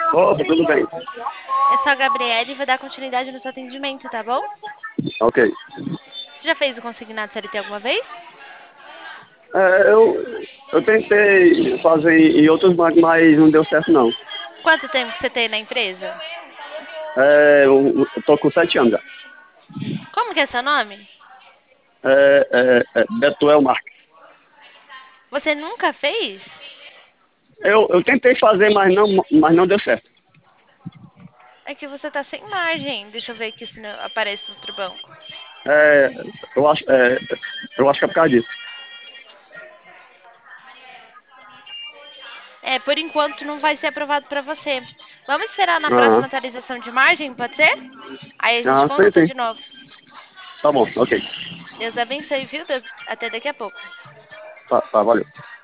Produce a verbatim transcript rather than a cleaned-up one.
Opa, tudo bem. Eu sou a Gabriela e vou dar continuidade no seu atendimento, tá bom? Ok. Você já fez o consignado C L T alguma vez? É, eu, eu tentei fazer em outros bancos, mas não deu certo, não. Quanto tempo que você tem na empresa? É, eu, eu tô com sete anos já. Como que é seu nome? É, é, é, Betuel Marques. Você nunca fez? Eu, eu tentei fazer, mas não, mas não deu certo. É que você tá sem margem. Deixa eu ver aqui se não aparece no outro banco. É, eu, acho, é, eu acho que é por causa disso. É, por enquanto não vai ser aprovado pra você. Vamos esperar na próxima Aham. atualização de margem, pode ser? Aí a gente Aham, sim, consulta sim. de novo. Tá bom, ok. Deus abençoe, viu? Até daqui a pouco. Tá, tá, valeu.